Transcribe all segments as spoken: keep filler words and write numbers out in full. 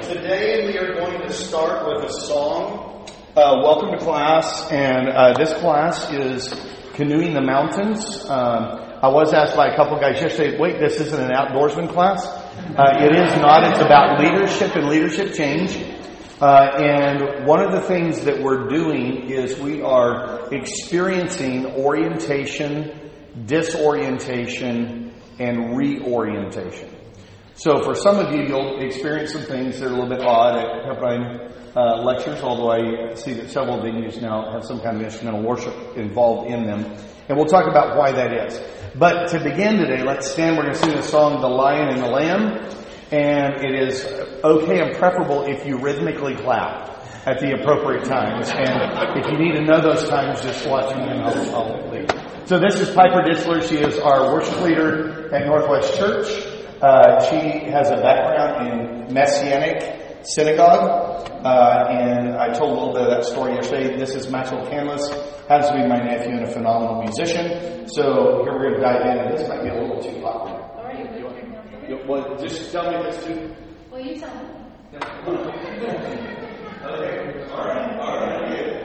Today we are going to start with a song. Uh, welcome to class, and uh, this class is Canoeing the Mountains. Um, I was asked by a couple of guys yesterday, wait, this isn't an outdoorsman class? Uh, it is not. It's about leadership and leadership change. Uh, and one of the things that we're doing is we are experiencing orientation, disorientation, and reorientation. So for some of you, you'll experience some things that are a little bit odd at Pepperdine uh, lectures, although I see that several venues now have some kind of instrumental worship involved in them. And we'll talk about why that is. But to begin today, let's stand. We're going to sing the song, The Lion and the Lamb. And it is okay and preferable if you rhythmically clap at the appropriate times. And if you need to know those times, just watch me and I'll, I'll leave. So this is Piper Ditzler. She is our worship leader at Northwest Church. Uh, she has a background in Messianic synagogue, uh, and I told a little bit of that story yesterday. This is Maxwell Canlis, happens to be my nephew and a phenomenal musician. So here we're going to dive in, and this might be a little too popular. All right, you want to you, well, just tell me if it's too. Well, you tell me. Okay, all right, all right, good.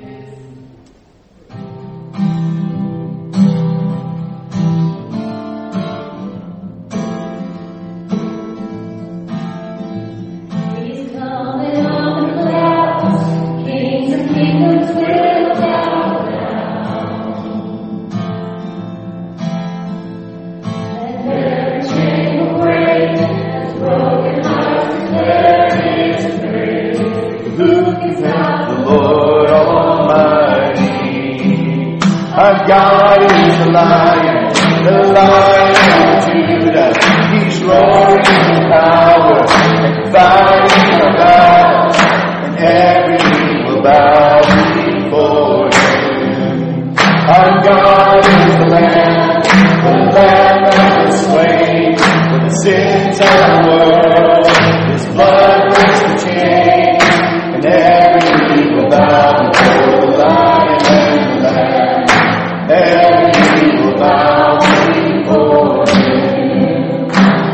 Our God is the Lion, the Lion of Judah. He's roaring in power and fighting our battles, and every knee will bow before Him. Our God is the Lamb, the Lamb that was slain for the sins of the world. His blood breaks the chains, and every knee will bow before the Lion and the Lamb. Every knee will bow before Him.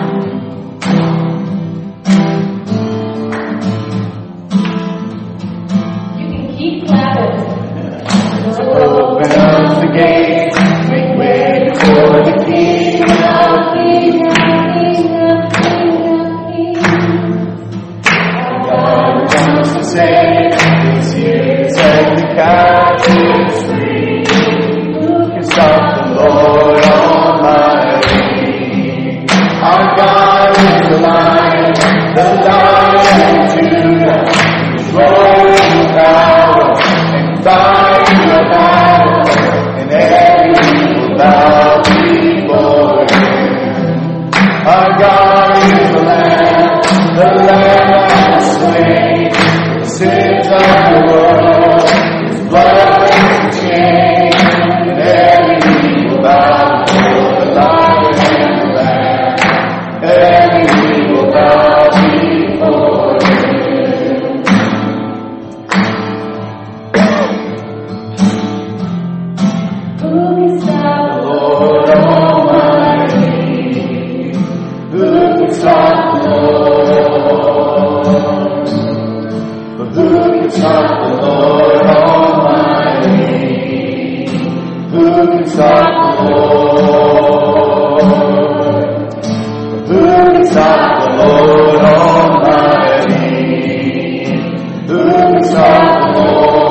You can keep clapping. Open up the gates, make way for the King of Kings. Our God comes to save, is here to set the captives free. Stop the Lord Almighty. Our God is the Lion, the Lion of Judah. He's roaring in power and fighting the battle, and every knee will bow before Him. Our God is the Lamb, the Lamb that was slain for the sins of the world. His blood breaks the chains. Every knee will bow before the Lion and the Lamb. Every knee will bow before Him. Who can stop the Lord Almighty? Who can stop the Lord? But who can stop the Lord Almighty? Who can stop the Lord? Who can stop the Lord Almighty? Who can stop the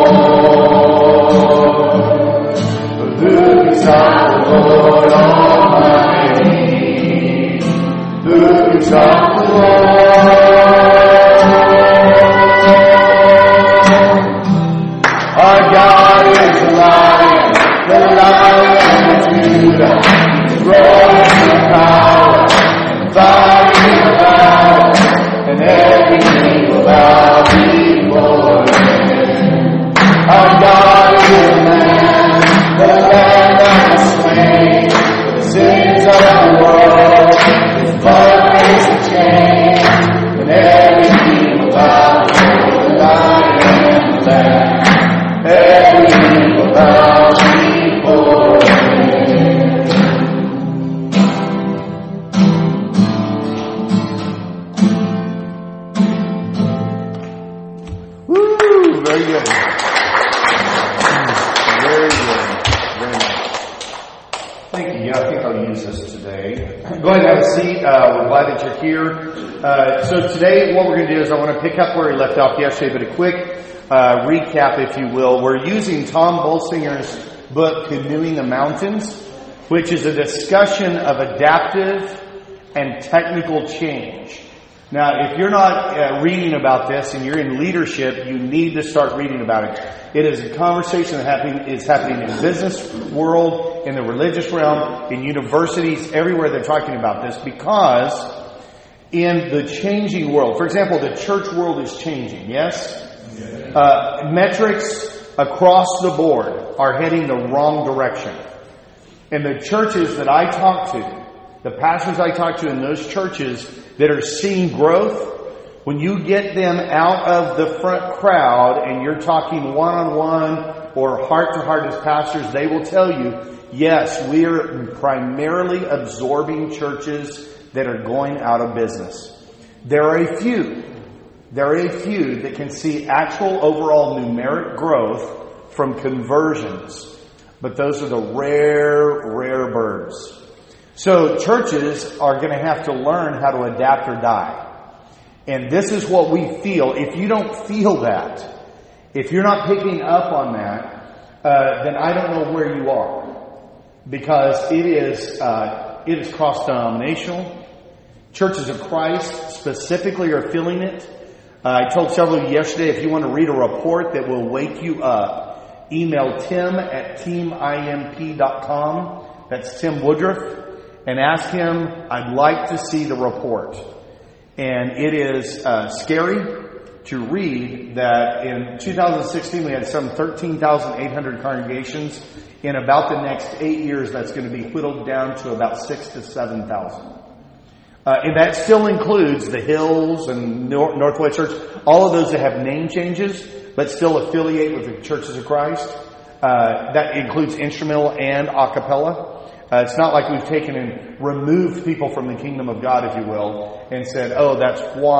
Lord? Who can stop the Lord Almighty? Who can stop the Lord? Our God is the Lion, the Lion of Judah. He's roaring in power and fighting the battle, and every knee will bow before Him. Our God is the Lamb, the Lamb that was slain for the sins of the world. His blood breaks the chains, and every knee will bow before the Lion and the Lamb. Every knee will bow before Him. Very good. Very good. Very nice. Thank you. Yeah, I think I'll use this today. Go ahead and have a seat. Uh, we're glad that you're here. Uh, so today what we're going to do is I want to pick up where we left off yesterday, but a quick uh, recap, if you will. We're using Tom Bolsinger's book, Canoeing the Mountains, which is a discussion of adaptive and technical change. Now, if you're not uh, reading about this and you're in leadership, you need to start reading about it. It is a conversation that happening, is happening in the business world, in the religious realm, in universities, everywhere they're talking about this, because in the changing world, for example, the church world is changing, yes? Uh, metrics across the board are heading the wrong direction. And the churches that I talk to, the pastors I talk to in those churches that are seeing growth, when you get them out of the front crowd and you're talking one-on-one or heart-to-heart as pastors, they will tell you, yes, we're primarily absorbing churches that are going out of business. There are a few, there are a few that can see actual overall numeric growth from conversions. But those are the rare, rare birds. So churches are going to have to learn how to adapt or die. And this is what we feel. If you don't feel that, if you're not picking up on that, uh, then I don't know where you are. Because it is, uh, it is cross-denominational. Churches of Christ specifically are feeling it. Uh, I told several of you yesterday, if you want to read a report that will wake you up, email Tim at team I M P dot com. That's Tim Woodruff. And ask him, I'd like to see the report. And it is uh, scary to read that in two thousand sixteen we had some thirteen thousand eight hundred congregations. In about the next eight years, that's going to be whittled down to about six to seven thousand. Uh, and that still includes the Hills and Nor- Northwest Church, all of those that have name changes, but still affiliate with the Churches of Christ. Uh, that includes instrumental and a cappella. Uh, it's not like we've taken and removed people from the kingdom of God, if you will, and said, oh, that's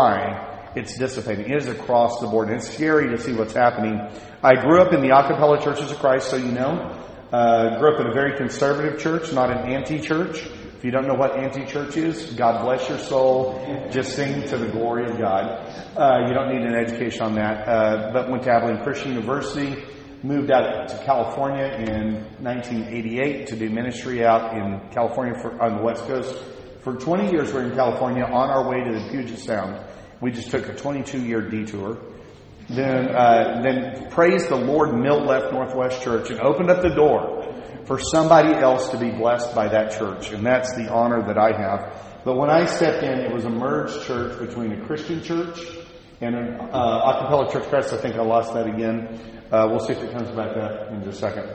why it's dissipating. It is across the board. And it's scary to see what's happening. I grew up in the a cappella Churches of Christ, so you know. Uh, grew up in a very conservative church, not an anti-church. If you don't know what anti-church is, God bless your soul. Just sing to the glory of God. Uh, you don't need an education on that. Uh, but went to Abilene Christian University. Moved out to California in nineteen eighty-eight to do ministry out in California for, on the West Coast. For twenty years we're in California on our way to the Puget Sound. We just took a twenty-two year detour. Then, uh, then praise the Lord, Milt left Northwest Church and opened up the door for somebody else to be blessed by that church. And that's the honor that I have. But when I stepped in, it was a merged church between a Christian church and an uh, a cappella Church of Christ. I think I lost that again. Uh, we'll see if it comes back up in just a second.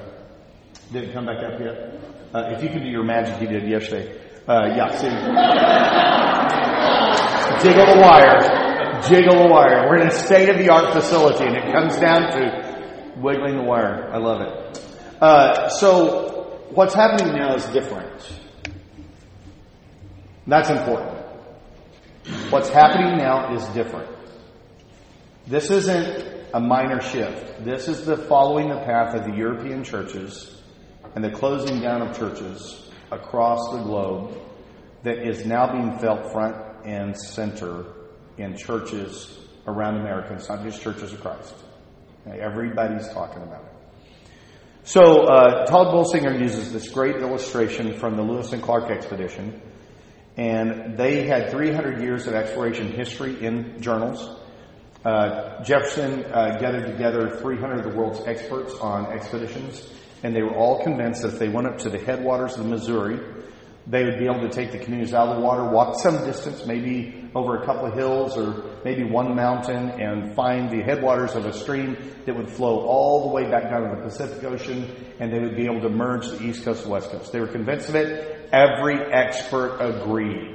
Did it come back up yet? Uh, if you could do your magic you did yesterday. Uh, yeah, see. Jiggle the wire. Jiggle the wire. We're in a state-of-the-art facility, and it comes down to wiggling the wire. I love it. Uh, so, what's happening now is different. That's important. What's happening now is different. This isn't a minor shift. This is the following the path of the European churches and the closing down of churches across the globe that is now being felt front and center in churches around America. It's not just Churches of Christ. Everybody's talking about it. So uh, Todd Bolsinger uses this great illustration from the Lewis and Clark expedition. And they had three hundred years of exploration history in journals. Uh, Jefferson uh, gathered together three hundred of the world's experts on expeditions, and they were all convinced that if they went up to the headwaters of the Missouri, they would be able to take the canoes out of the water, walk some distance, maybe over a couple of hills or maybe one mountain, and find the headwaters of a stream that would flow all the way back down to the Pacific Ocean, and they would be able to merge the East Coast and West Coast. They were convinced of it. Every expert agreed.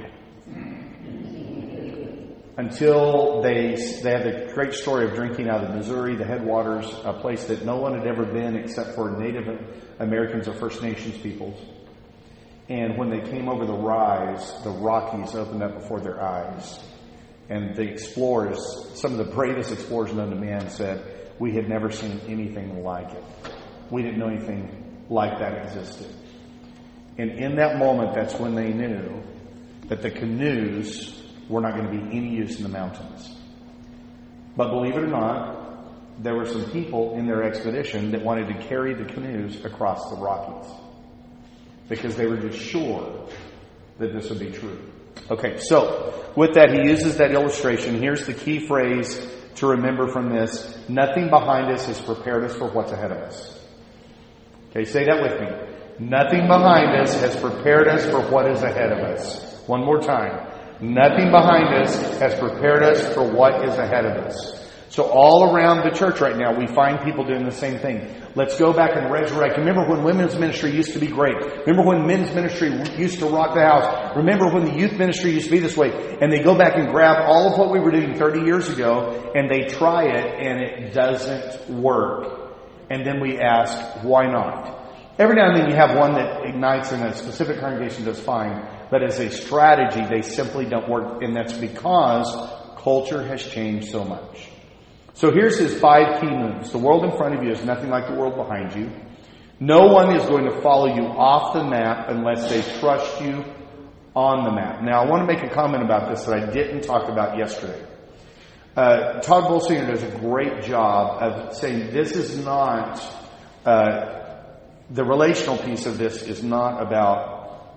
Until they they had the great story of drinking out of the Missouri, the headwaters, a place that no one had ever been except for Native Americans or First Nations peoples. And when they came over the rise, the Rockies opened up before their eyes. And the explorers, some of the bravest explorers known to man, said, we had never seen anything like it. We didn't know anything like that existed. And in that moment, that's when they knew that the canoes were not going to be any use in the mountains. But believe it or not, there were some people in their expedition that wanted to carry the canoes across the Rockies because they were just sure that this would be true. Okay, so with that, he uses that illustration. Here's the key phrase to remember from this. Nothing behind us has prepared us for what's ahead of us. Okay, say that with me. Nothing behind us has prepared us for what is ahead of us. One more time. Nothing behind us has prepared us for what is ahead of us. So all around the church right now, we find people doing the same thing. Let's go back and resurrect. Remember when women's ministry used to be great. Remember when men's ministry used to rock the house. Remember when the youth ministry used to be this way. And they go back and grab all of what we were doing thirty years ago, and they try it, and it doesn't work. And then we ask, why not? Every now and then you have one that ignites in a specific congregation that's fine. But as a strategy, they simply don't work. And that's because culture has changed so much. So here's his five key moves. The world in front of you is nothing like the world behind you. No one is going to follow you off the map unless they trust you on the map. Now, I want to make a comment about this that I didn't talk about yesterday. Uh, Todd Bolsinger does a great job of saying this is not, uh, the relational piece of this is not about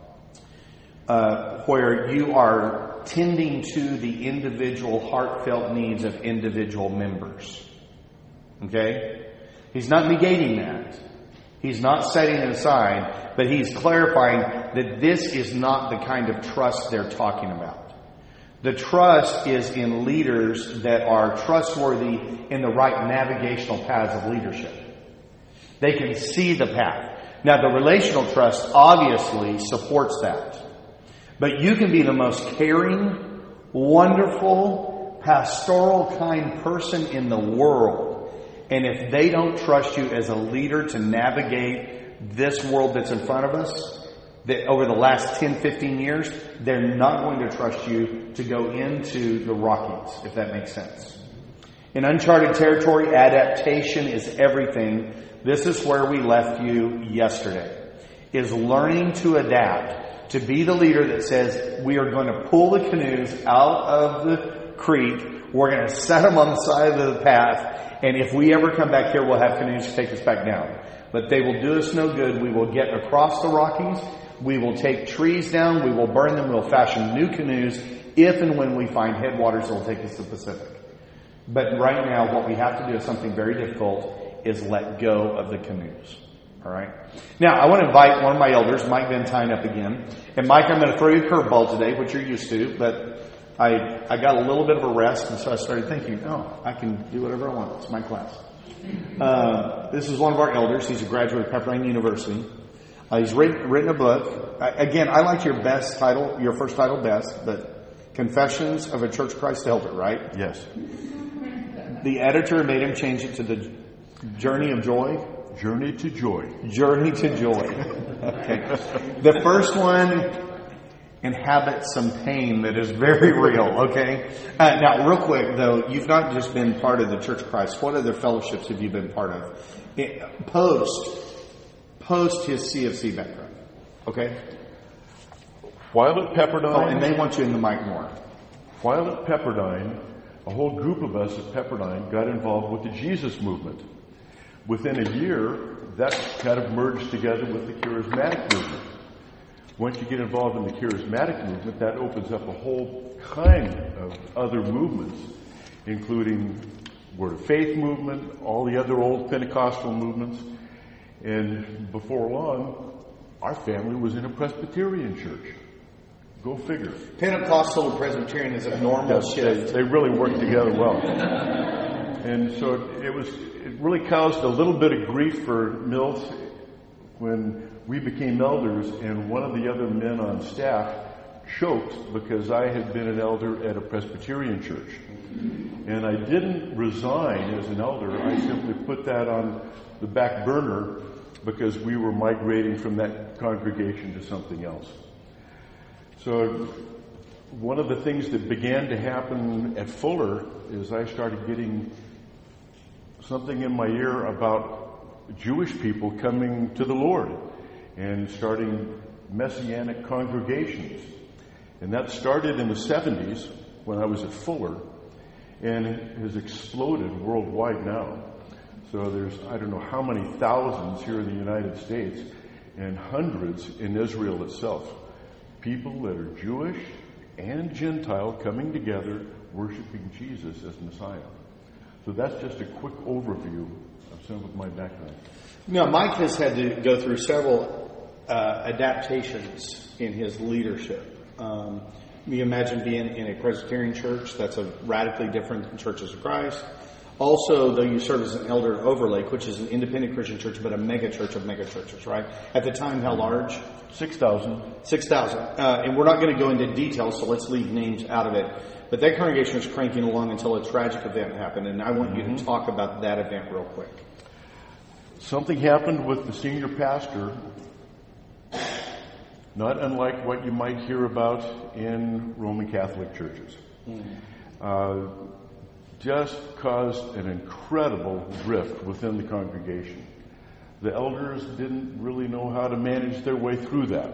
uh, where you are tending to the individual heartfelt needs of individual members. Okay? He's not negating that. He's not setting it aside, but he's clarifying that this is not the kind of trust they're talking about. The trust is in leaders that are trustworthy in the right navigational paths of leadership. They can see the path. Now, the relational trust obviously supports that. But you can be the most caring, wonderful, pastoral kind person in the world. And if they don't trust you as a leader to navigate this world that's in front of us, that over the last ten, fifteen years, they're not going to trust you to go into the Rockies, if that makes sense. In uncharted territory, adaptation is everything. This is where we left you yesterday, is learning to adapt. To be the leader that says, we are going to pull the canoes out of the creek. We're going to set them on the side of the path. And if we ever come back here, we'll have canoes to take us back down. But they will do us no good. We will get across the Rockies. We will take trees down. We will burn them. We'll fashion new canoes if and when we find headwaters that will take us to the Pacific. But right now, what we have to do is something very difficult, is let go of the canoes. All right. Now, I want to invite one of my elders, Mike Van Tyne, up again. And Mike, I'm going to throw you a curveball today, which you're used to. But I I got a little bit of a rest, and so I started thinking, oh, I can do whatever I want. It's my class. Uh, this is one of our elders. He's a graduate of Pepperdine University. Uh, he's written, written a book. I, again, I liked your best title, your first title best, but Confessions of a Church Christ Elder, right? Yes. The editor made him change it to The Journey of Joy. Journey to Joy. Journey to Joy. Okay. The first one inhabits some pain that is very real, okay? Uh, now, real quick, though, you've not just been part of the Church of Christ. What other fellowships have you been part of? It, post, post his C F C background, okay? While at Pepperdine... Oh, and they want you in the mic more. While at Pepperdine, a whole group of us at Pepperdine got involved with the Jesus movement. Within a year, that kind of merged together with the charismatic movement. Once you get involved in the charismatic movement, that opens up a whole kind of other movements, including Word of Faith movement, all the other old Pentecostal movements. And before long, our family was in a Presbyterian church. Go figure. Pentecostal and Presbyterian is a normal yes, shift. They, they really work together well. And so it, it was... It really caused a little bit of grief for Mills when we became elders, and one of the other men on staff choked because I had been an elder at a Presbyterian church. And I didn't resign as an elder. I simply put that on the back burner because we were migrating from that congregation to something else. So one of the things that began to happen at Fuller is I started getting something in my ear about Jewish people coming to the Lord and starting Messianic congregations. And that started in the seventies when I was at Fuller, and it has exploded worldwide now. So there's, I don't know how many thousands here in the United States and hundreds in Israel itself. People that are Jewish and Gentile coming together worshiping Jesus as Messiah. So that's just a quick overview of some of my background. Now, Mike has had to go through several uh, adaptations in his leadership. Um, you imagine being in a Presbyterian church, that's a radically different than Churches of Christ. Also, though you serve as an elder at Overlake, which is an independent Christian church, but a mega church of mega churches, right? At the time, how large? six thousand. six thousand. Uh, and we're not going to go into details, so let's leave names out of it. But that congregation was cranking along until a tragic event happened, and I want Mm-hmm. you to talk about that event real quick. Something happened with the senior pastor, not unlike what you might hear about in Roman Catholic churches. Mm. Uh, just caused an incredible rift within the congregation. The elders didn't really know how to manage their way through that.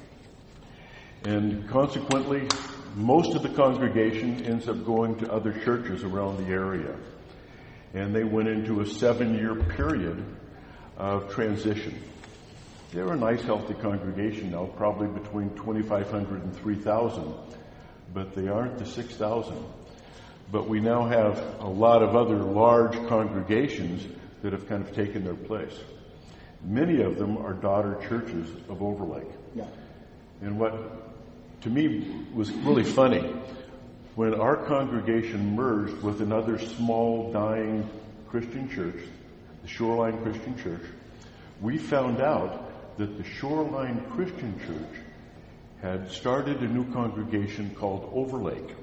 And consequently, most of the congregation ends up going to other churches around the area. And they went into a seven-year period of transition. They're a nice, healthy congregation now, probably between twenty-five hundred and three thousand, but they aren't the six thousand. But we now have a lot of other large congregations that have kind of taken their place. Many of them are daughter churches of Overlake. Yeah. And what, to me, was really funny, when our congregation merged with another small, dying Christian church, the Shoreline Christian Church, we found out that the Shoreline Christian Church had started a new congregation called Overlake.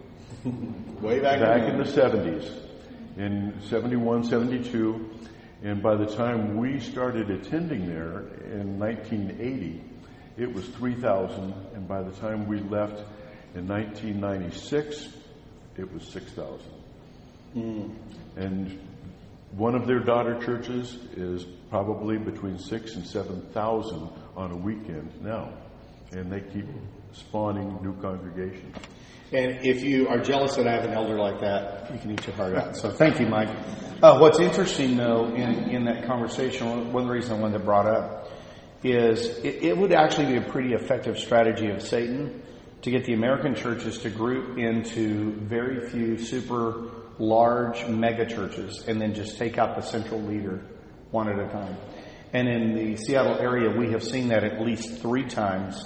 Way back, back in the seventies, in seventy-one, seventy-two, and by the time we started attending there in nineteen eighty, it was three thousand, and by the time we left in nineteen ninety-six, it was six thousand. Mm. And one of their daughter churches is probably between six and seven thousand on a weekend now, and they keep spawning new congregations. And if you are jealous that I have an elder like that, you can eat your heart out. So thank you, Mike. Uh, what's interesting, though, in, in that conversation, one of the reasons I wanted to brought up is it, it would actually be a pretty effective strategy of Satan to get the American churches to group into very few super large mega churches and then just take out the central leader one at a time. And in the Seattle area, we have seen that at least three times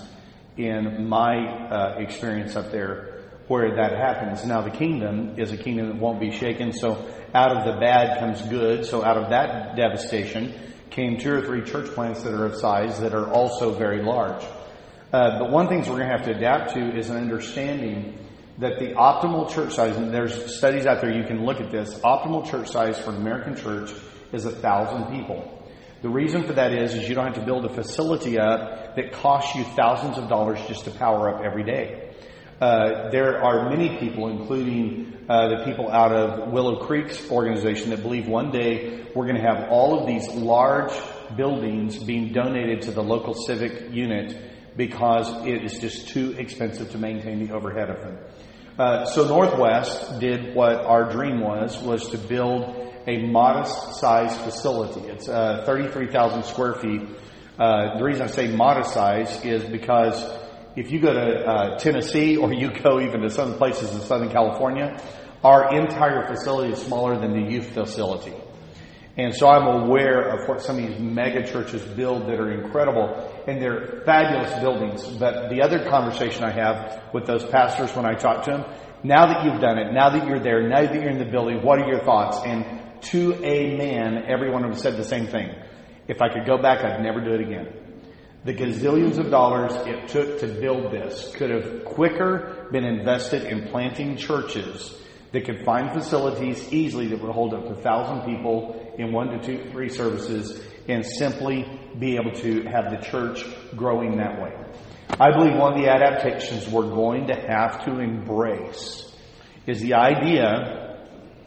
in my uh, experience up there, where that happens. Now, the kingdom is a kingdom that won't be shaken, so out of the bad comes good. So out of that devastation came two or three church plants that are of size that are also very large. Uh, but one thing we're going to have to adapt to is an understanding that the optimal church size, and there's studies out there you can look at this, optimal church size for an American church is a thousand people. The reason for that is, is you don't have to build a facility up that costs you thousands of dollars just to power up every day. Uh, there are many people, including uh, the people out of Willow Creek's organization, that believe one day we're going to have all of these large buildings being donated to the local civic unit because it is just too expensive to maintain the overhead of them. Uh, so Northwest did what our dream was, was to build a modest-sized facility. It's uh, thirty-three thousand square feet. Uh, the reason I say modest size is because if you go to uh, Tennessee or you go even to some places in Southern California, our entire facility is smaller than the youth facility. And so I'm aware of what some of these mega churches build that are incredible, and they're fabulous buildings. But the other conversation I have with those pastors when I talk to them, now that you've done it, now that you're there, now that you're in the building, what are your thoughts? And to a man, every one of them said the same thing. If I could go back, I'd never do it again. The gazillions of dollars it took to build this could have quicker been invested in planting churches that could find facilities easily that would hold up to one thousand people in one to two, three services and simply be able to have the church growing that way. I believe one of the adaptations we're going to have to embrace is the idea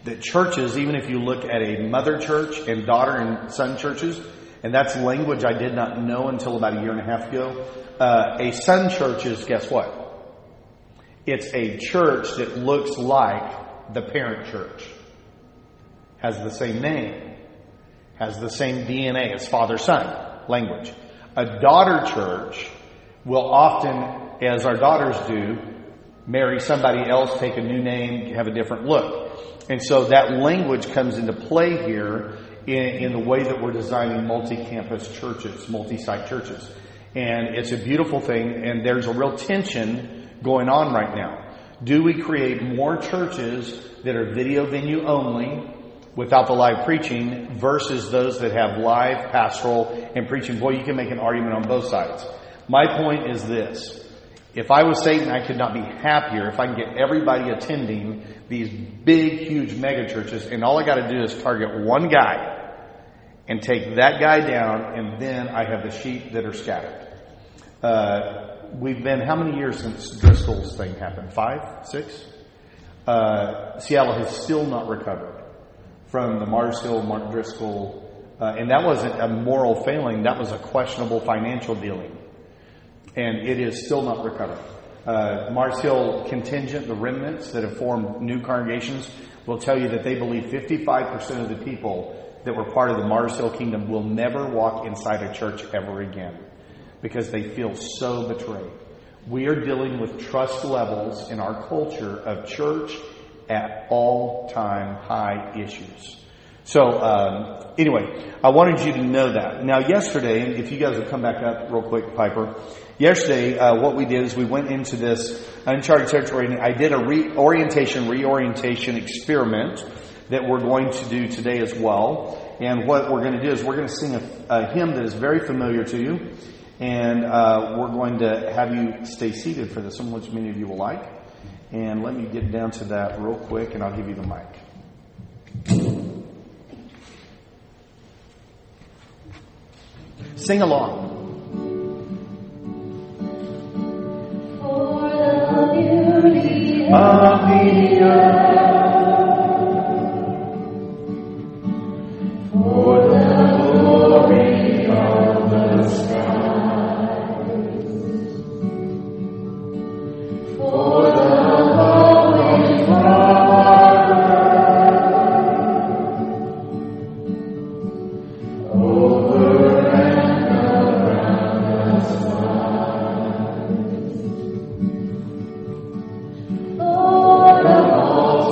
that churches, even if you look at a mother church and daughter and son churches, and that's language I did not know until about a year and a half ago, uh, a son church is, guess what? It's a church that looks like the parent church. Has the same name. Has the same D N A as father-son language. A daughter church will often, as our daughters do, marry somebody else, take a new name, have a different look. And so that language comes into play here in, in the way that we're designing multi-campus churches, multi-site churches. And it's a beautiful thing, and there's a real tension going on right now. Do we create more churches that are video venue only without the live preaching versus those that have live pastoral and preaching? Boy, you can make an argument on both sides. My point is this. If I was Satan, I could not be happier if I can get everybody attending these big, huge mega churches, and all I got to do is target one guy and take that guy down, and then I have the sheep that are scattered. Uh, we've been, how many years since Driscoll's thing happened? Five? Six? Uh, Seattle has still not recovered from the Mars Hill, Mark Driscoll, uh, and that wasn't a moral failing, that was a questionable financial dealing. And it is still not recovered. Uh, Mars Hill contingent, the remnants that have formed new congregations, will tell you that they believe fifty-five percent of the people that were part of the Mars Hill kingdom will never walk inside a church ever again because they feel so betrayed. We are dealing with trust levels in our culture of church at all-time high issues. So, um, anyway, I wanted you to know that. Now, yesterday, and if you guys would come back up real quick, Piper. Yesterday, uh, what we did is we went into this uncharted territory, and I did a reorientation, reorientation experiment that we're going to do today as well. And what we're going to do is we're going to sing a, a hymn that is very familiar to you, and uh, we're going to have you stay seated for this one, which many of you will like. And let me get down to that real quick, and I'll give you the mic. Sing along. For the beauty Of the earth, for the glory of the skies, for the holy Father, over and around the skies, Lord of all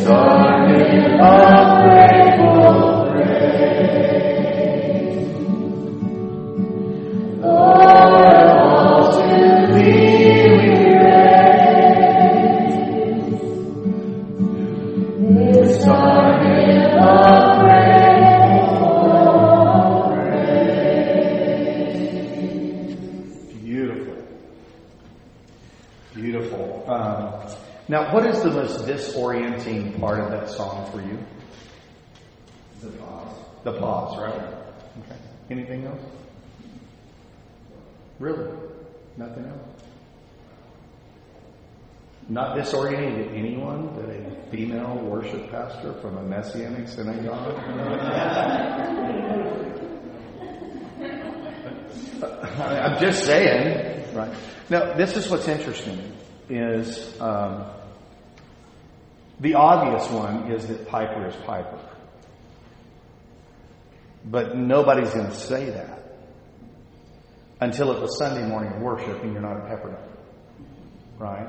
garment of grateful praise. Lord, all to Thee we raise this garment of grateful praise. Beautiful. Beautiful. Um, now, what is the most disorienting part of that song for you? The pause. The pause, right? Okay. Anything else? Really? Nothing else? Not disorienting to anyone that a female worship pastor from a Messianic synagogue? I'm just saying. Right. Now, this is what's interesting, is um, the obvious one is that Piper is Piper. But nobody's going to say that until it was Sunday morning worship and you're not at Pepperdine. Right?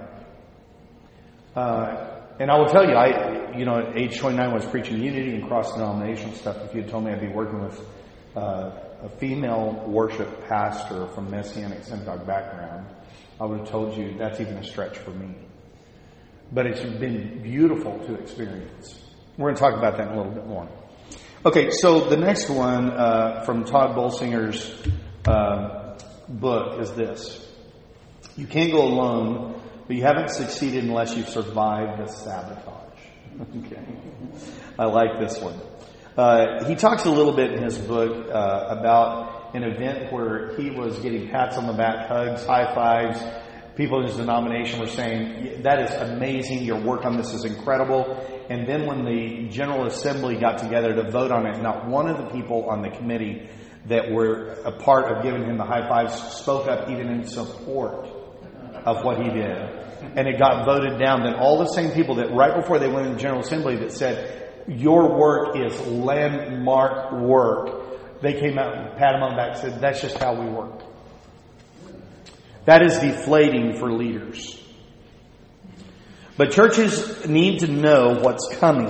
Uh, and I will tell you, I, you know, at age twenty-nine, I was preaching unity and cross-denominational stuff. If you had told me I'd be working with uh, a female worship pastor from Messianic synagogue background, I would have told you that's even a stretch for me. But it's been beautiful to experience. We're going to talk about that in a little bit more. Okay, so the next one uh, from Todd Bolsinger's uh, book is this. You can't go alone, but you haven't succeeded unless you've survived the sabotage. Okay, I like this one. Uh, he talks a little bit in his book uh, about an event where he was getting pats on the back, hugs, high fives. People in his denomination were saying, that is amazing, your work on this is incredible. And then when the General Assembly got together to vote on it, not one of the people on the committee that were a part of giving him the high fives spoke up even in support of what he did. And it got voted down. Then all the same people that right before they went in the General Assembly that said, your work is landmark work, they came out and pat him on the back and said, that's just how we work. That is deflating for leaders. But churches need to know what's coming.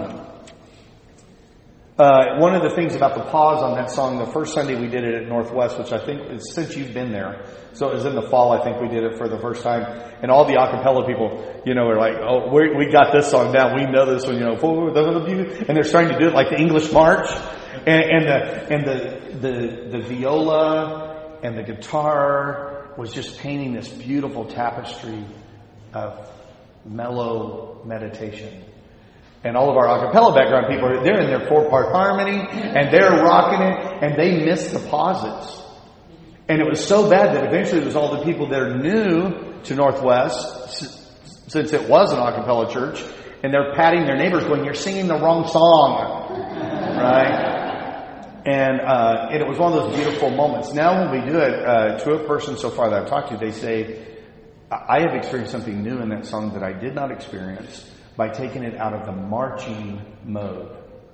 Uh, one of the things about the pause on that song, the first Sunday we did it at Northwest, which I think is since you've been there, so it was in the fall, I think we did it for the first time, and all the a cappella people, you know, are like, oh, we we got this song down, we know this one, you know, and they're starting to do it like the English March, and, and the and the, the the viola and the guitar was just painting this beautiful tapestry of mellow meditation. And all of our a cappella background people, they're in their four-part harmony, and they're rocking it, and they missed the pauses. And it was so bad that eventually it was all the people that are new to Northwest, since it was an a cappella church, and they're patting their neighbors going, you're singing the wrong song. Right? And, uh, and it was one of those beautiful moments. Now when we do it, uh, to a person so far that I've talked to, they say, I have experienced something new in that song that I did not experience by taking it out of the marching mode.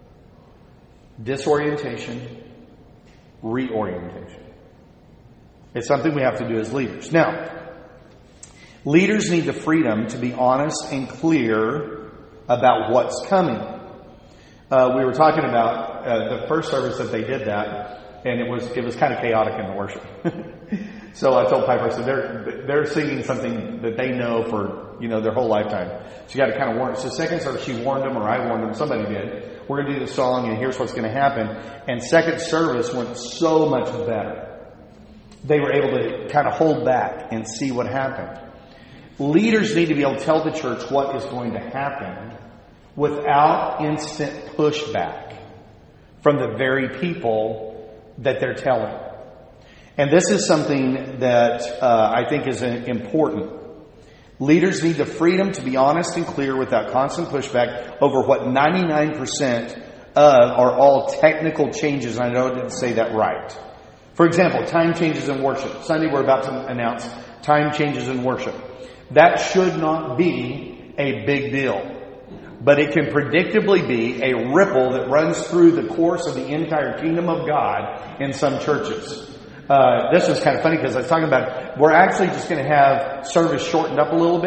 Disorientation, reorientation. It's something we have to do as leaders. Now, leaders need the freedom to be honest and clear about what's coming. Uh, we were talking about uh, the first service that they did that, and it was it was kind of chaotic in the worship. So I told Piper, I said, they're, they're singing something that they know for, you know, their whole lifetime. So you got to kind of warn. So second service, she warned them, or I warned them, somebody did. We're going to do the song, and here's what's going to happen. And second service went so much better. They were able to kind of hold back and see what happened. Leaders need to be able to tell the church what is going to happen without instant pushback from the very people that they're telling. And this is something that uh, I think is important. Leaders need the freedom to be honest and clear without constant pushback over what ninety-nine percent of are all technical changes. And I know I didn't say that right. For example, time changes in worship. Sunday we're about to announce time changes in worship. That should not be a big deal. But it can predictably be a ripple that runs through the course of the entire kingdom of God in some churches. Uh, this was kind of funny because I was talking about, we're actually just going to have service shortened up a little bit,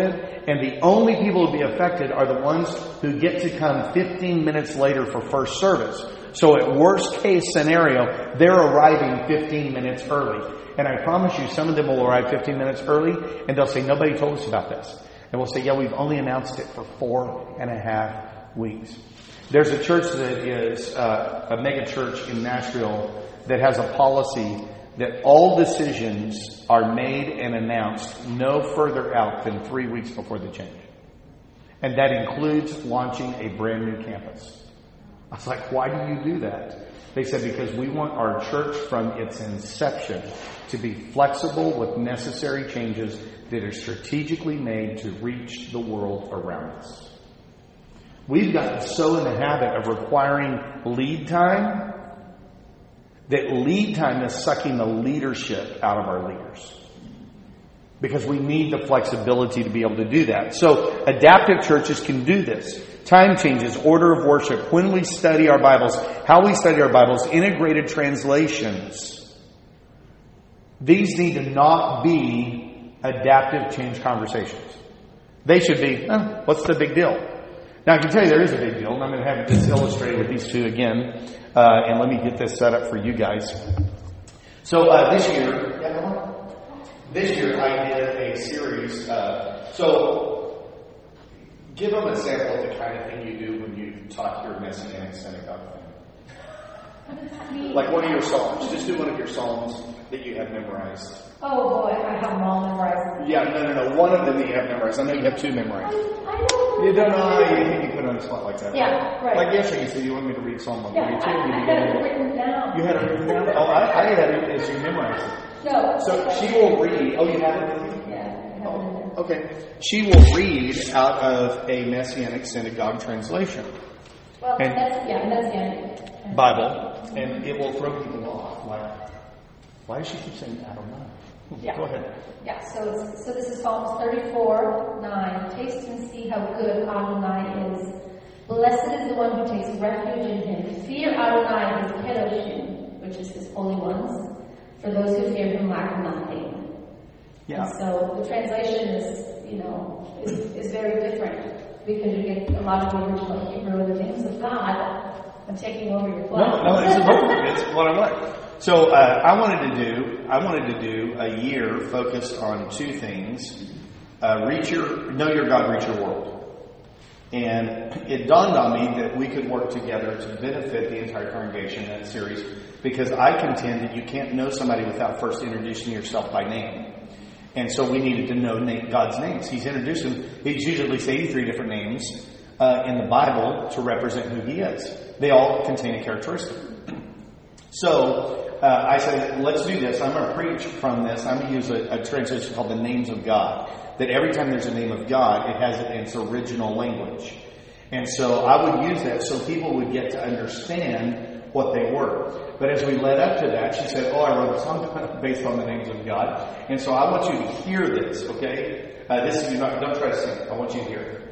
And the only people who will be affected are the ones who get to come fifteen minutes later for first service. So at worst case scenario, they're arriving fifteen minutes early. And I promise you, some of them will arrive fifteen minutes early and they'll say, nobody told us about this. And we'll say, yeah, we've only announced it for four and a half weeks. There's a church that is uh, a mega church in Nashville that has a policy that all decisions are made and announced no further out than three weeks before the change. And that includes launching a brand new campus. I was like, why do you do that? They said, because we want our church from its inception to be flexible with necessary changes that are strategically made to reach the world around us. We've gotten so in the habit of requiring lead time that lead time is sucking the leadership out of our leaders. Because we need the flexibility to be able to do that. So adaptive churches can do this. Time changes, order of worship, when we study our Bibles, how we study our Bibles, integrated translations. These need to not be adaptive change conversations. They should be, oh, what's the big deal? Now I can tell you there is a big deal, and I'm going to have this illustrated with these two again. Uh, and let me get this set up for you guys. So uh, this year, this year I did a series. Uh, so give them a sample of the kind of thing you do when you talk your Messianic synagogue thing. Like one of your psalms. Just do one of your psalms that you have memorized. Oh boy, I have them all memorized. Yeah, no, no, no. One of them that you have memorized. I know you have two memorized. I know. You don't know. You think you put it on the spot like that. Yeah, right. Like yesterday, you said you want me to read Psalm one Yeah, thirty-two. I, I had it written down. You had it written down? Oh, I, I had it as you memorized it. No. So she will read. Oh, you have it written? Yeah, I have it written. Okay. She will read out of a Messianic synagogue translation. Well, And- that's, yeah, that's the end. Bible, and it will throw people off. Like, why does she keep saying, I don't know? Yeah. Go ahead. Yeah, so it's, so this is Psalms thirty-four, nine. Taste and see how good Adonai is. Blessed is the one who takes refuge in him. Fear Adonai, his kedoshim, which is his holy ones. For those who fear him lack nothing. Yeah. And so the translation is, you know, is, is very different because you get a lot of the original Hebrew and the names of God. I'm taking over your class. No, no, it's perfect. It's what I want. So uh, I wanted to do, I wanted to do a year focused on two things: uh, reach your, know your God, reach your world. And it dawned on me that we could work together to benefit the entire congregation in that series, because I contend that you can't know somebody without first introducing yourself by name. And so we needed to know God's names. He's introduced them. He's usually said eighty-three different names uh, in the Bible to represent who he is. They all contain a characteristic. So uh, I said, let's do this. I'm going to preach from this. I'm going to use a, a translation called the Names of God. That every time there's a name of God, it has it in its original language. And so I would use that so people would get to understand what they were. But as we led up to that, she said, oh, I wrote a song based on the names of God. And so I want you to hear this, okay? Uh, this is not, don't try to sing it. I want you to hear it.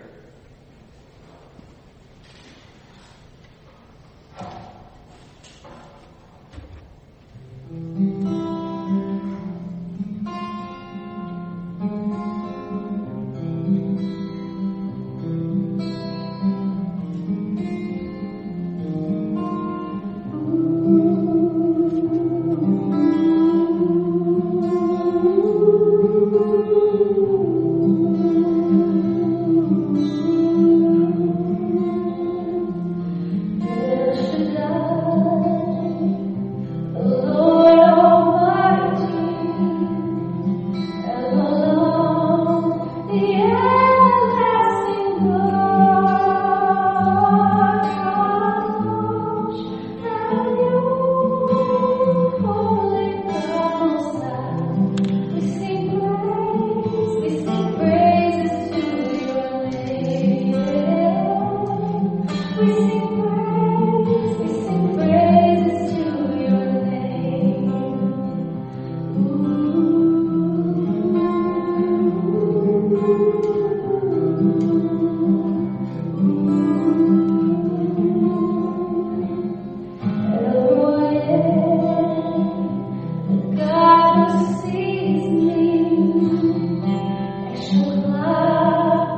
God who sees me, I shall fly.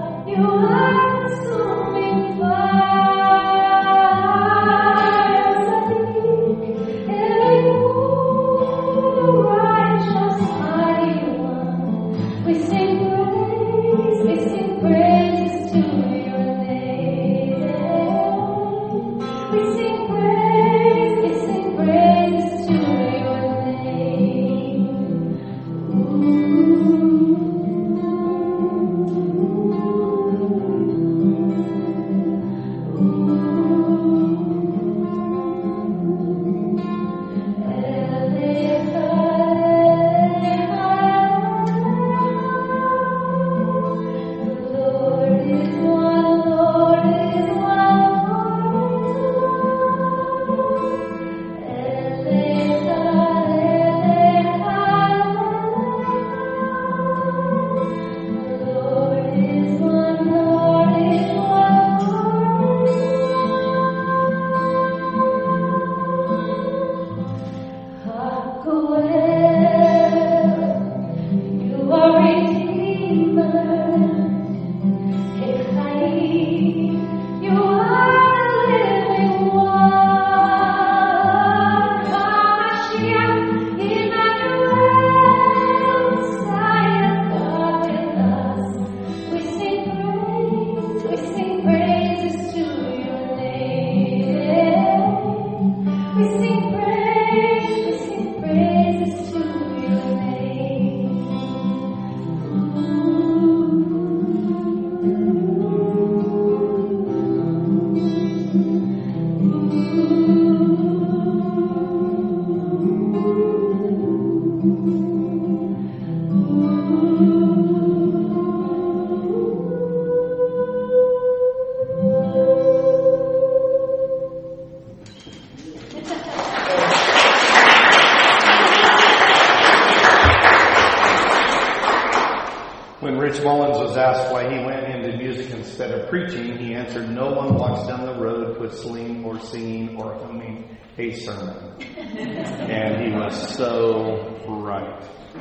was asked why he went into music instead of preaching. He answered, "No one walks down the road whistling or singing or humming a sermon." And he was so right.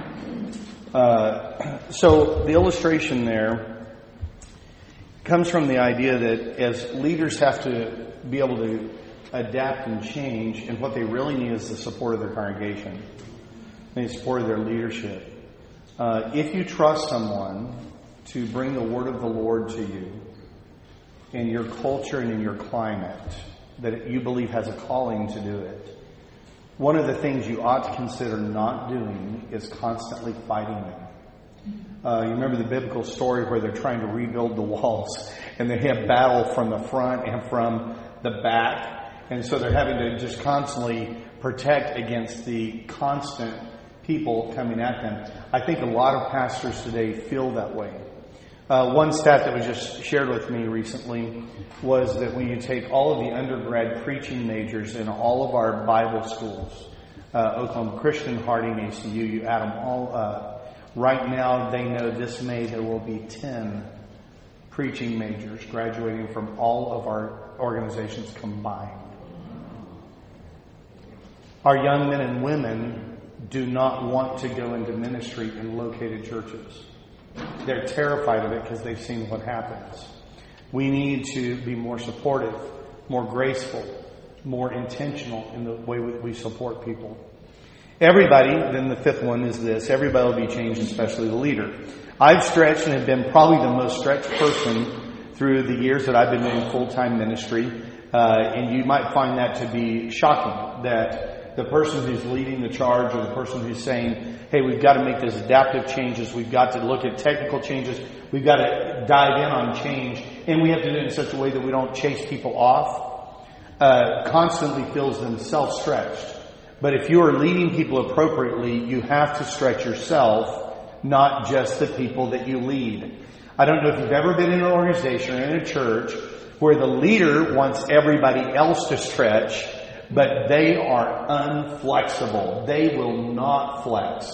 Uh, so the illustration there comes from the idea that as leaders have to be able to adapt and change, and what they really need is the support of their congregation. They need support of their leadership. Uh, if you trust someone to bring the word of the Lord to you in your culture and in your climate that you believe has a calling to do it, one of the things you ought to consider not doing is constantly fighting them. Uh, you remember the biblical story where they're trying to rebuild the walls and they have battle from the front and from the back. And so they're having to just constantly protect against the constant people coming at them. I think a lot of pastors today feel that way. Uh, one stat that was just shared with me recently was that when you take all of the undergrad preaching majors in all of our Bible schools, uh, Oklahoma Christian, Harding, A C U, you add them all up. Right now, they know this May there will be ten preaching majors graduating from all of our organizations combined. Our young men and women do not want to go into ministry in located churches. They're terrified of it because they've seen what happens. We need to be more supportive, more graceful, more intentional in the way we support people. Everybody, then the fifth one is this, everybody will be changed, especially the leader. I've stretched and have been probably the most stretched person through the years that I've been doing full-time ministry. Uh, and you might find that to be shocking, that the person who's leading the charge or the person who's saying, hey, we've got to make these adaptive changes. We've got to look at technical changes. We've got to dive in on change. And we have to do it in such a way that we don't chase people off. Uh, constantly feels themselves stretched. But if you are leading people appropriately, you have to stretch yourself, not just the people that you lead. I don't know if you've ever been in an organization or in a church where the leader wants everybody else to stretch, but they are unflexible. They will not flex.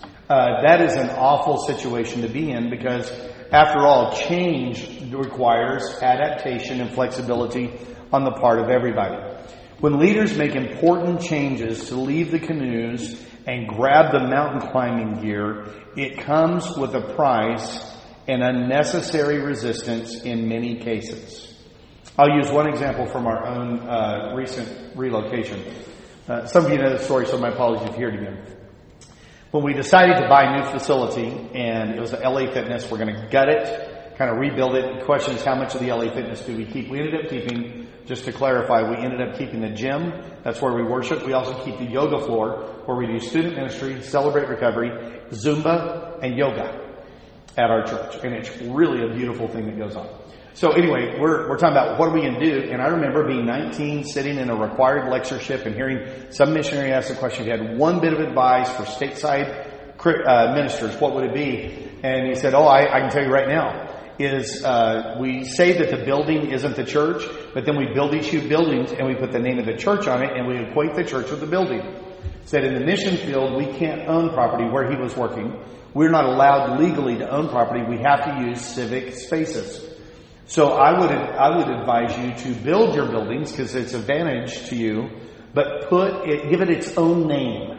Uh, that is an awful situation to be in because, after all, change requires adaptation and flexibility on the part of everybody. When leaders make important changes to leave the canoes and grab the mountain climbing gear, it comes with a price and unnecessary resistance in many cases. I'll use one example from our own uh, recent relocation. Uh, some of you know the story, so my apologies if you hear it again. When we decided to buy a new facility, and it was L A Fitness, we're going to gut it, kind of rebuild it. The question is, how much of the L A Fitness do we keep? We ended up keeping, just to clarify, we ended up keeping the gym. That's where we worship. We also keep the yoga floor, where we do student ministry, celebrate recovery, Zumba, and yoga at our church. And it's really a beautiful thing that goes on. So anyway, we're we're talking about what are we going to do? And I remember being nineteen, sitting in a required lectureship and hearing some missionary ask the question, if you had one bit of advice for stateside uh, ministers, what would it be? And he said, oh, I, I can tell you right now, is uh, we say that the building isn't the church, but then we build these huge buildings and we put the name of the church on it and we equate the church with the building. He said in the mission field, we can't own property where he was working. We're not allowed legally to own property. We have to use civic spaces. So I would I would advise you to build your buildings because it's advantage to you, but put it, give it its own name.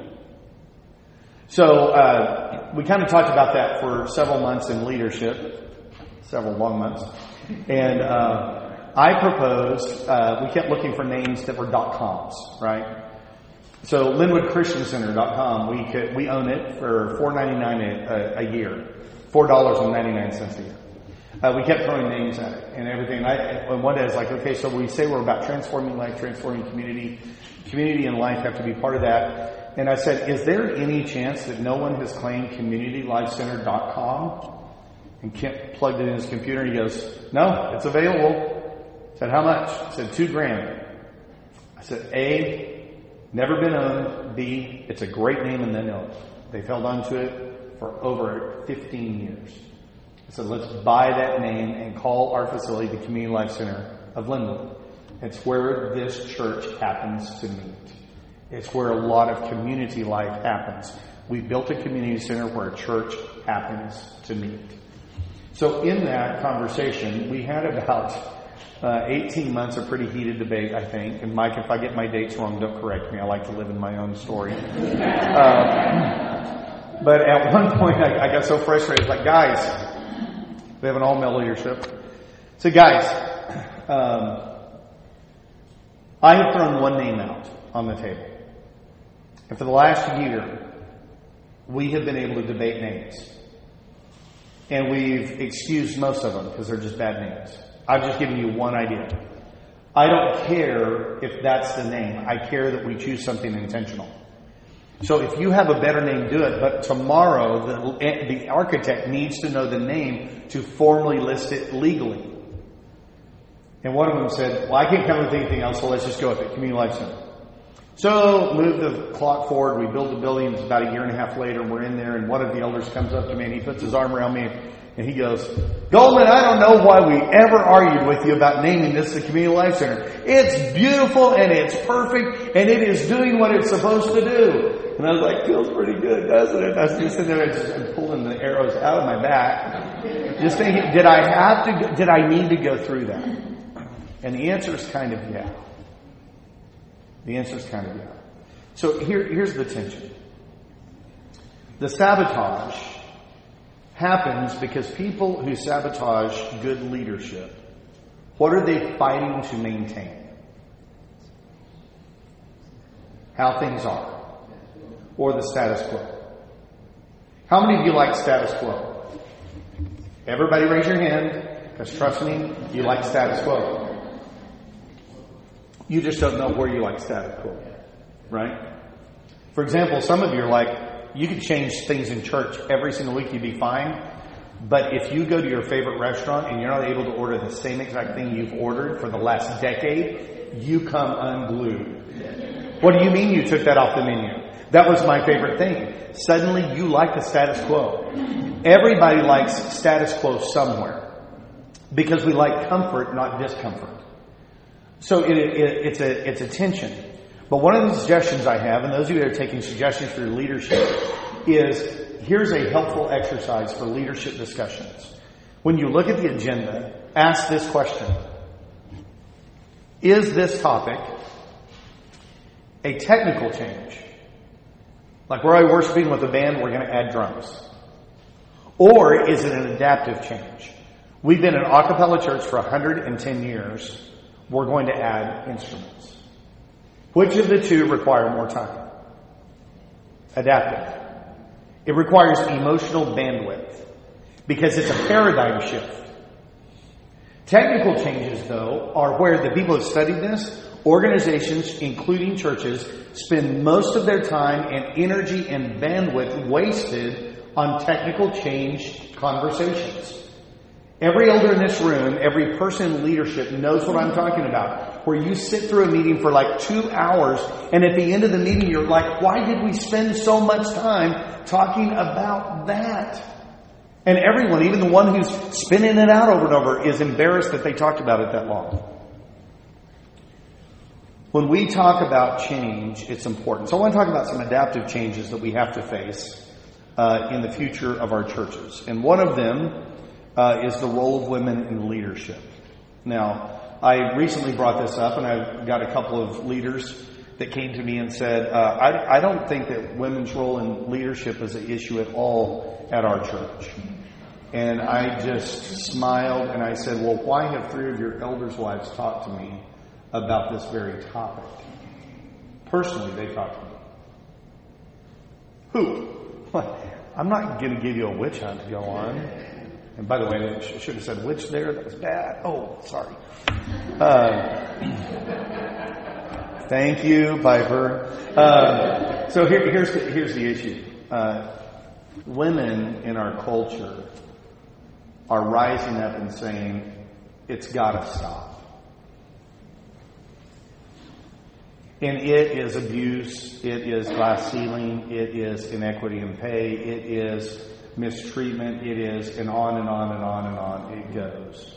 So uh, we kind of talked about that for several months in leadership, several long months, and uh, I proposed uh, we kept looking for names that were .coms, right? So Linwood Christian Center dot com, we could, we own it for four ninety-nine a, a year, four dollars and ninety-nine cents a year. Uh, we kept throwing names at it and everything. And, I, and one day I was like, okay, so we say we're about transforming life, transforming community. Community and life have to be part of that. And I said, is there any chance that no one has claimed community life center dot com? And Kent plugged it in his computer and he goes, no, it's available. I said, how much? I said, two grand. I said, A, never been owned. B, it's a great name and they know it. They've held on to it for over fifteen years. So let's buy that name and call our facility the Community Life Center of Linwood. It's where this church happens to meet. It's where a lot of community life happens. We built a community center where a church happens to meet. So in that conversation, we had about uh, eighteen months of pretty heated debate, I think. And Mike, if I get my dates wrong, don't correct me. I like to live in my own story. Uh, but at one point, I, I got so frustrated. Like, guys, we have an all-male leadership. So, guys, um, I have thrown one name out on the table. And for the last year, we have been able to debate names. And we've excused most of them because they're just bad names. I've just given you one idea. I don't care if that's the name. I care that we choose something intentional. So if you have a better name, do it. But tomorrow, the, the architect needs to know the name to formally list it legally. And one of them said, well, I can't come up with anything else, so let's just go with it. Community Life Center. So, move the clock forward. We build the building. It's about a year and a half later, and we're in there, and one of the elders comes up to me, and he puts his arm around me, and he goes, Goldman, I don't know why we ever argued with you about naming this the Community Life Center. It's beautiful, and it's perfect, and it is doing what it's supposed to do. And I was like, feels pretty good, doesn't it? I was just sitting there and just I'm pulling the arrows out of my back. Just thinking, did I have to, did I need to go through that? And the answer is kind of yeah. The answer is kind of yeah. So here, here's the tension. The sabotage happens because people who sabotage good leadership, what are they fighting to maintain? How things are. Or the status quo. How many of you like status quo? Everybody raise your hand, because trust me, you like status quo. You just don't know where you like status quo, right? For example, some of you are like, you could change things in church every single week, you'd be fine. But if you go to your favorite restaurant and you're not able to order the same exact thing you've ordered for the last decade, you come unglued. What do you mean you took that off the menu? That was my favorite thing. Suddenly you like the status quo. Everybody likes status quo somewhere because we like comfort, not discomfort. So it, it, it's a it's a tension. But one of the suggestions I have, and those of you that are taking suggestions for your leadership, is here's a helpful exercise for leadership discussions. When you look at the agenda, ask this question. Is this topic a technical change? Like we're already worshiping with a band, we're going to add drums. Or is it an adaptive change? We've been an a cappella church for one hundred ten years. We're going to add instruments. Which of the two require more time? Adaptive. It requires emotional bandwidth because it's a paradigm shift. Technical changes, though, are where the people who have studied this, organizations, including churches, spend most of their time and energy and bandwidth wasted on technical change conversations. Every elder in this room, every person in leadership knows what I'm talking about. Where you sit through a meeting for like two hours and at the end of the meeting you're like, why did we spend so much time talking about that? And everyone, even the one who's spinning it out over and over, is embarrassed that they talked about it that long. When we talk about change, it's important. So I want to talk about some adaptive changes that we have to face uh, in the future of our churches. And one of them Uh, is the role of women in leadership. Now, I recently brought this up, and I've got a couple of leaders that came to me and said, uh, I, I don't think that women's role in leadership is an issue at all at our church. And I just smiled and I said, well, why have three of your elders' wives talked to me about this very topic? Personally, they talked to me. Who? I'm not going to give you a witch hunt to go on. And by the way, I should have said witch there. That was bad. Oh, sorry. Uh, thank you, Piper. Uh, so here, here's, the, here's the issue. Uh, women in our culture are rising up and saying, it's got to stop. And it is abuse. It is glass ceiling. It is inequity in pay. It is mistreatment, it is, and on and on and on and on it goes.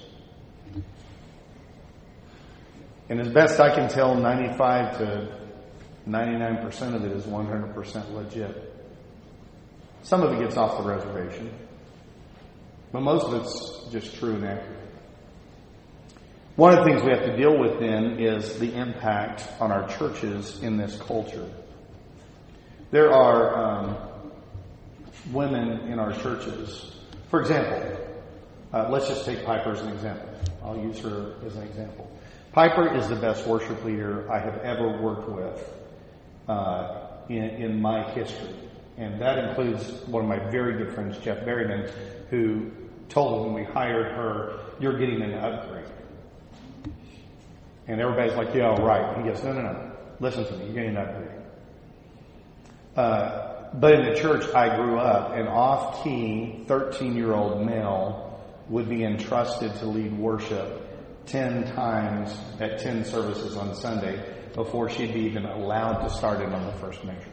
And as best I can tell, ninety-five to ninety-nine percent of it is one hundred percent legit. Some of it gets off the reservation. But most of it's just true and accurate. One of the things we have to deal with then is the impact on our churches in this culture. There are um, women in our churches. For example, uh, let's just take Piper as an example. I'll use her as an example. Piper is the best worship leader I have ever worked with uh, in, in my history. And that includes one of my very good friends, Jeff Berryman, who told me when we hired her, "You're getting an upgrade." And everybody's like, "Yeah, right." He goes, "No, no, no. Listen to me. You're getting an upgrade." Uh, but in the church I grew up, an off-key thirteen-year-old male would be entrusted to lead worship ten times at ten services on Sunday before she'd be even allowed to start it on the first measure.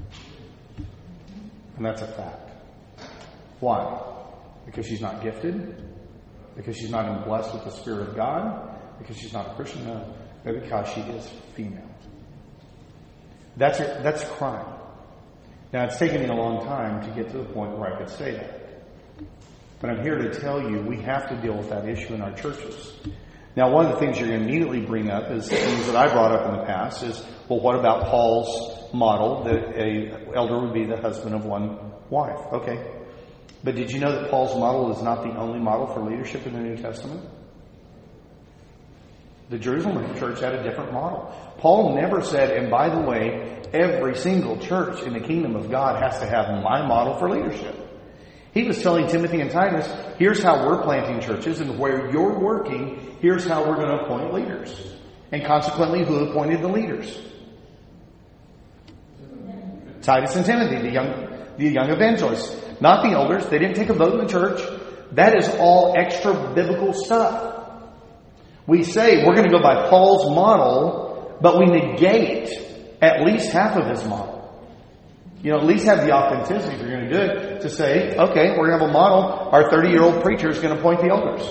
And that's a fact. Why? Because she's not gifted? Because she's not blessed with the Spirit of God? Because she's not a Christian? No. But because she is female. That's a, that's a crime. Now, it's taken me a long time to get to the point where I could say that. But I'm here to tell you we have to deal with that issue in our churches. Now, one of the things you're going to immediately bring up is things that I brought up in the past is, well, what about Paul's model that a elder would be the husband of one wife? Okay. But did you know that Paul's model is not the only model for leadership in the New Testament? The Jerusalem church had a different model. Paul never said, and by the way, every single church in the kingdom of God has to have my model for leadership. He was telling Timothy and Titus, here's how we're planting churches, and where you're working, here's how we're going to appoint leaders. And consequently, who appointed the leaders? Titus and Timothy, the young, the young evangelists. Not the elders. They didn't take a vote in the church. That is all extra biblical stuff. We say we're going to go by Paul's model, but we negate at least half of his model. You know, at least have the authenticity, if you're going to do it, to say, okay, we're going to have a model. Our thirty-year-old preacher is going to appoint the elders.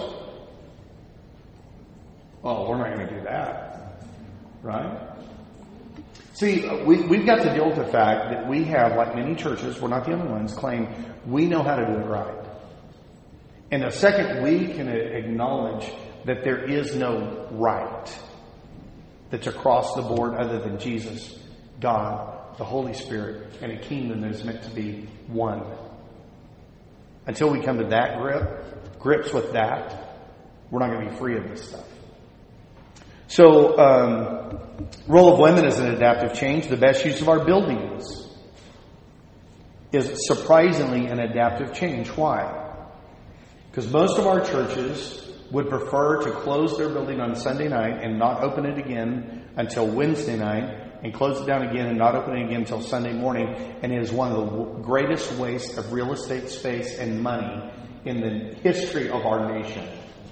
Oh, we're not going to do that. Right? See, we, we've got to deal with the fact that we have, like many churches, we're not the only ones, claim we know how to do it right. And the second we can acknowledge that there is no right that's across the board other than Jesus, God, the Holy Spirit, and a kingdom that is meant to be one. Until we come to that grip, grips with that, we're not going to be free of this stuff. So, um, role of women is an adaptive change. The best use of our buildings is surprisingly an adaptive change. Why? Because most of our churches would prefer to close their building on Sunday night and not open it again until Wednesday night, and close it down again and not open it again until Sunday morning. And it is one of the greatest wastes of real estate space and money in the history of our nation.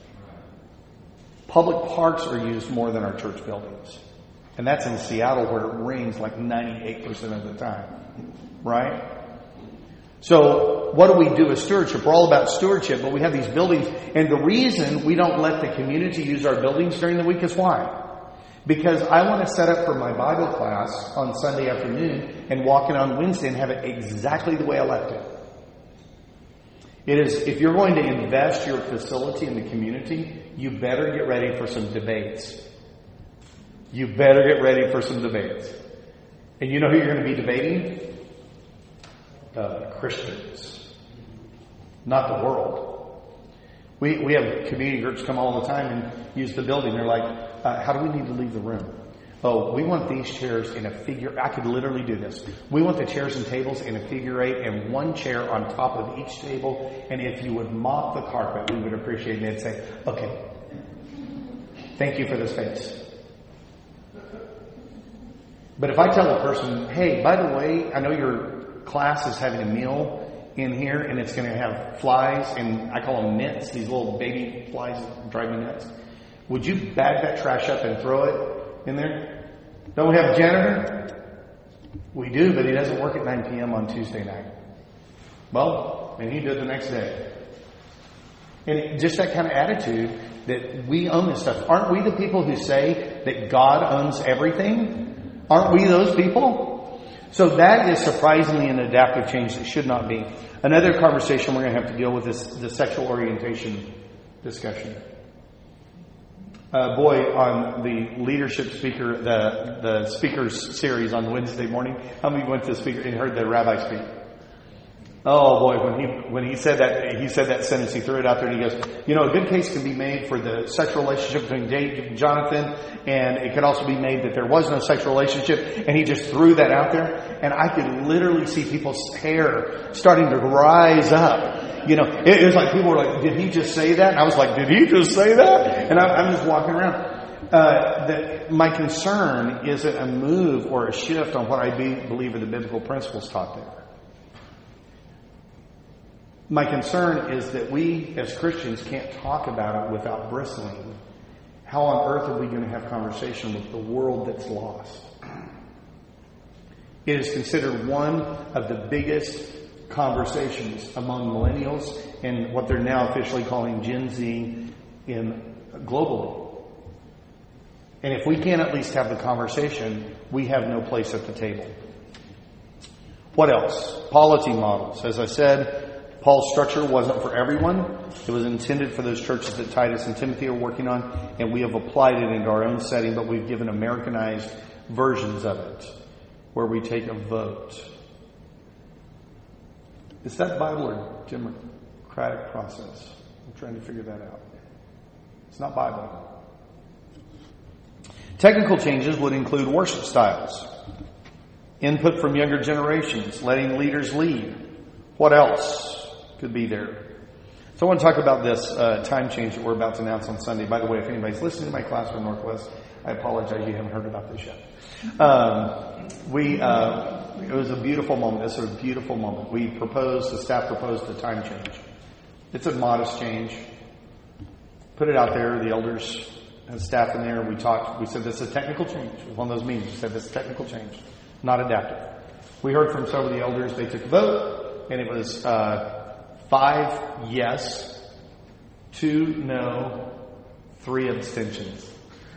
Public parks are used more than our church buildings. And that's in Seattle, where it rains like ninety-eight percent of the time. Right? So what do we do with stewardship? We're all about stewardship, but we have these buildings. And the reason we don't let the community use our buildings during the week is why? Because I want to set up for my Bible class on Sunday afternoon and walk in on Wednesday and have it exactly the way I left it. It is, if you're going to invest your facility in the community, you better get ready for some debates. You better get ready for some debates. And you know who you're going to be debating? The Christians. Not the world. We we have community groups come all the time and use the building. They're like, uh, how do we need to leave the room? Oh, we want these chairs in a figure. I could literally do this. We want the chairs and tables in a figure eight and one chair on top of each table. And if you would mop the carpet, we would appreciate it. And they'd say, okay, thank you for the space. But if I tell a person, hey, by the way, I know your class is having a meal in here and it's going to have flies, and I call them nits, these little baby flies that drive me nuts. Would you bag that trash up and throw it in there? Don't we have a janitor? We do, but he doesn't work at nine p.m. on Tuesday night. Well, and he do it the next day. And just that kind of attitude that we own this stuff. Aren't we the people who say that God owns everything? Aren't we those people? So that is surprisingly an adaptive change that should not be. Another conversation we're going to have to deal with is the sexual orientation discussion. Uh, boy, on the leadership speaker, the the speakers series on Wednesday morning, how many went to the speaker and heard the rabbi speak? Oh boy, when he when he said that he said that sentence, he threw it out there and he goes, you know, a good case can be made for the sexual relationship between David and Jonathan, and it could also be made that there was no sexual relationship, and he just threw that out there, and I could literally see people's hair starting to rise up. You know, it, it was like people were like, did he just say that? And I was like, did he just say that? And I, I'm just walking around. Uh, that my concern isn't a move or a shift on what I be, believe are the biblical principles taught there. My concern is that we as Christians can't talk about it without bristling. How on earth are we going to have conversation with the world that's lost? It is considered one of the biggest conversations among millennials and what they're now officially calling Gen Z in globally. And if we can't at least have the conversation, we have no place at the table. What else? Polity models. As I said, Paul's structure wasn't for everyone. It was intended for those churches that Titus and Timothy are working on, and we have applied it into our own setting, but we've given Americanized versions of it, where we take a vote. Is that Bible or democratic process? I'm trying to figure that out. It's not Bible. Technical changes would include worship styles, input from younger generations, letting leaders lead. What else could be there? So I want to talk about this uh, time change that we're about to announce on Sunday. By the way, if anybody's listening to my class from Northwest, I apologize you haven't heard about this yet. Um, we, uh, it was a beautiful moment. This was a beautiful moment. We proposed, the staff proposed a time change. It's a modest change. Put it out there. The elders and staff in there, we talked. We said this is a technical change. It was one of those meetings. We said this is a technical change, not adaptive. We heard from some of the elders. They took a vote, and it was uh, five yes, two no, three abstentions.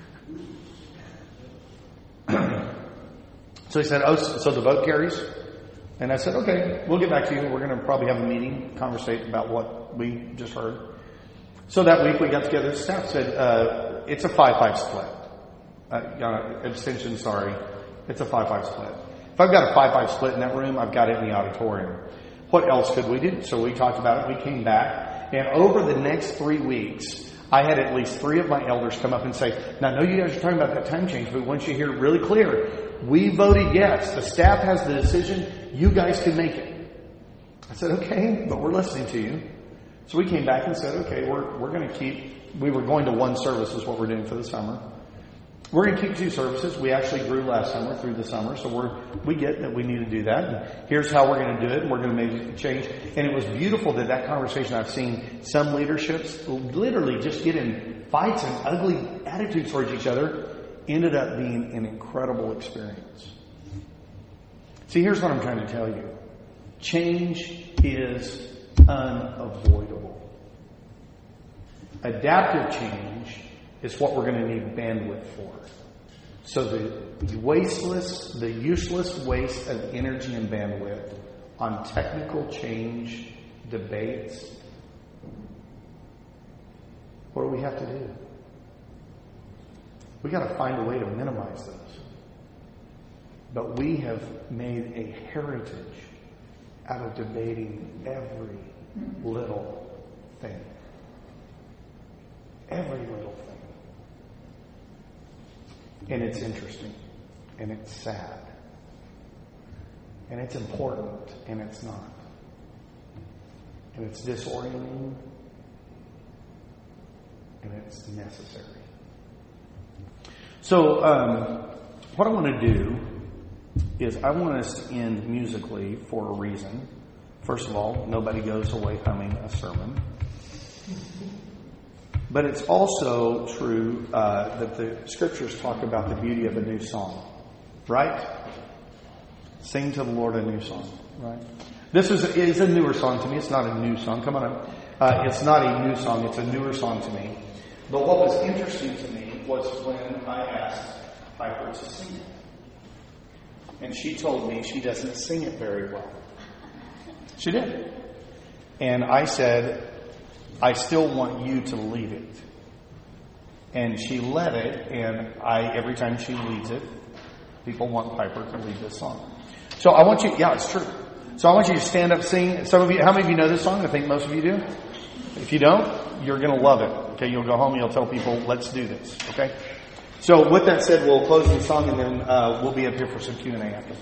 So he said, oh, so the vote carries? And I said, okay, we'll get back to you. We're going to probably have a meeting, conversate about what we just heard. So that week we got together. Staff said, uh, it's a five five split. Uh, uh, abstention, sorry. It's a five five split. If I've got a five five split in that room, I've got it in the auditorium. What else could we do? So we talked about it. We came back. And over the next three weeks, I had at least three of my elders come up and say, now I know you guys are talking about that time change, but once you hear it really clear, we voted yes. The staff has the decision. You guys can make it. I said, okay, but we're listening to you. So we came back and said, okay, we're we're going to keep, we were going to one service is what we're doing for the summer. We're going to keep two services. We actually grew last summer through the summer, so we're we get that we need to do that. And here's how we're going to do it, and we're going to make a change. And it was beautiful that that conversation, I've seen some leaderships literally just get in fights and ugly attitudes towards each other, ended up being an incredible experience. See, here's what I'm trying to tell you. Change is unavoidable. Adaptive change is what we're going to need bandwidth for. So the wasteless, the useless waste of energy and bandwidth on technical change debates, what do we have to do? We got to find a way to minimize those. But we have made a heritage out of debating every little thing. Every little thing. And it's interesting. And it's sad. And it's important. And it's not. And it's disorienting. And it's necessary. So, um, what I want to do is I want us to end musically for a reason. First of all, nobody goes away humming a sermon. But it's also true uh, that the scriptures talk about the beauty of a new song. Right? Sing to the Lord a new song. Right? This is, is a newer song to me. It's not a new song. Come on. Uh, it's not a new song. It's a newer song to me. But what was interesting to me was when I asked Piper to sing it. And she told me she doesn't sing it very well. She did. And I said, I still want you to lead it. And she led it, and I every time she leads it, people want Piper to lead this song. So I want you, yeah, it's true. So I want you to stand up, sing. Some of you, how many of you know this song? I think most of you do. If you don't, you're going to love it. Okay, you'll go home and you'll tell people, let's do this. Okay? So with that said, we'll close the song, and then uh, we'll be up here for some Q and A after.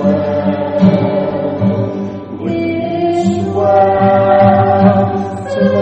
Well,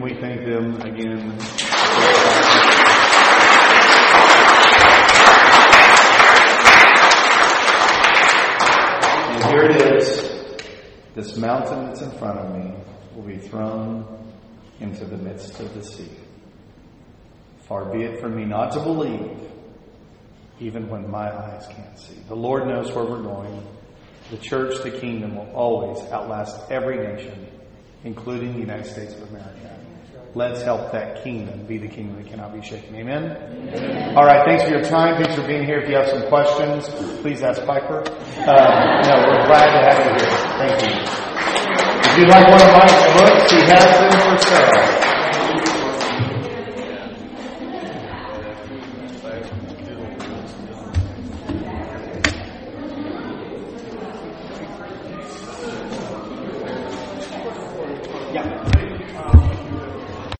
we thank them again? And here it is. This mountain that's in front of me will be thrown into the midst of the sea. Far be it from me not to believe, even when my eyes can't see. The Lord knows where we're going. The church, the kingdom, will always outlast every nation, including the United States of America. Let's help that kingdom be the kingdom that cannot be shaken. Amen? Amen. All right, thanks for your time. Thanks for being here. If you have some questions, please ask Piper. Uh, no, we're glad to have you here. Thank you. If you'd like one of Mike's books, he has them for sale. Yeah.